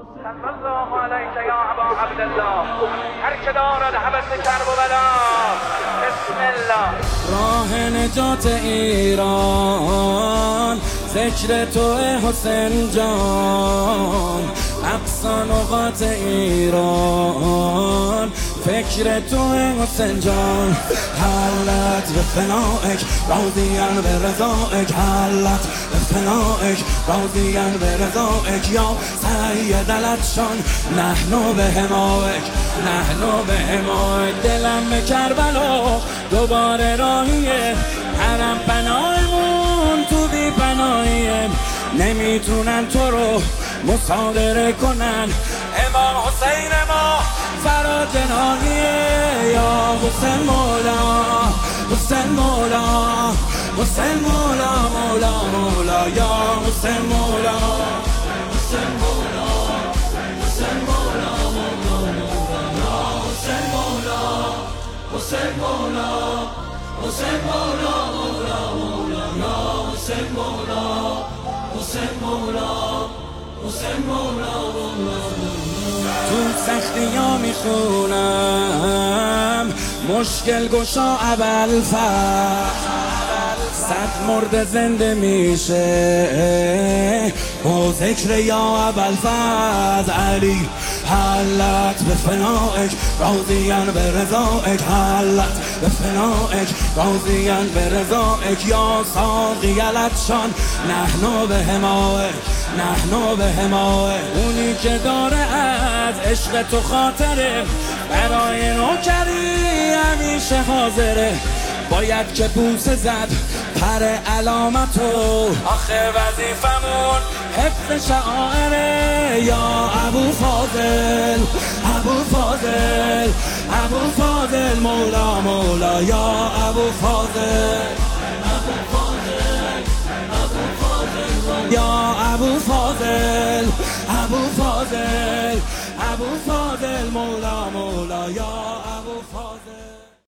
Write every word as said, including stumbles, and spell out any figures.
صلی الله علیک یا ابا عبدالله. هر که دارد هوس کرب و بلا، بسم الله. راه نجات ایران ذکر تو حسین جان، اقصا نقاط ایران فکر تو حسین جان. حلت به فنائک راضیان به رضائک، حلت به فنائک راضیان به رضائک یا سید العطشان. نحنو به همائک نحنو به همائک. دلم به کربلا دوباره راهیه، حرم پناهمون تو بی پناهیه. نمیتونن تو رو مصادره کنن، امام حسین ما فرا جناحیه. یا حسین مولا حسین مولا حسین مولا مولا مولا یا حسین مولا حسین مولا حسین مولا مولا مولا یا حسین مولا حسین مولا حسین مولا مولا مولا یا حسین مولا حسین مولا حسین مولا مولا. تو سختی ها میخونم مشکل گشا ابوالفضل، صد مرد زنده میشه با ذکر یا ابوالفضل. علی حلت به فنائک راضیان به رضائک، حلت به فنائک راضیان به رضائک یا ساقی العطشان. نحنو به همائک نحنو به همائک. اونی که داره از عشق تو خاطره، برای نوکری همیشه حاضره. باید که بوسه زد پر علامتو، آخه وظیفمون حفظ شعائره. یا ابو فاضل ابو فاضل ابو فاضل مولا مولا یا ابو فاضل ابو فاضل ابو فاضل یا ابو فاضل ابو فاضل ابو فاضل مولا مولا یا ابو فاضل.